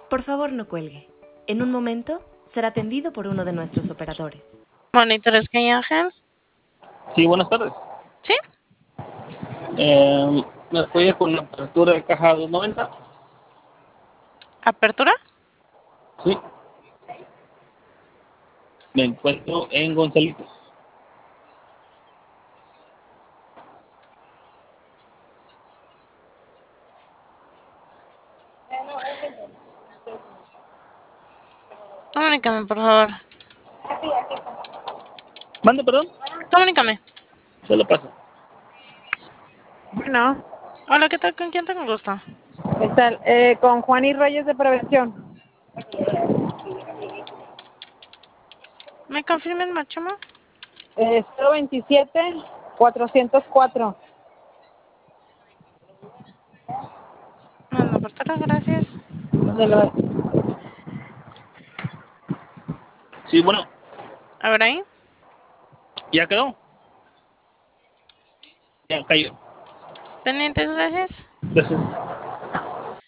Por favor, no cuelgue. En un momento será atendido por uno de nuestros operadores. Monitores que hay, Ángel. Sí, buenas tardes. ¿Sí? ¿Me apoya con la apertura de caja 290? ¿Apertura? Sí. Me encuentro en Gonzalitos. Comunícame, por favor. Mande, perdón. Comunícame. Se lo paso. Bueno, Hola, ¿qué tal? ¿Con quién tengo el gusto? ¿qué tal? Con Juan y Reyes de Prevención. ¿Me confirmen, Machoma? 027-404. Manda apertura, gracias. De lo- Sí, bueno, A ver ahí. ya quedó. Ya cayó. Pendientes, gracias. Gracias.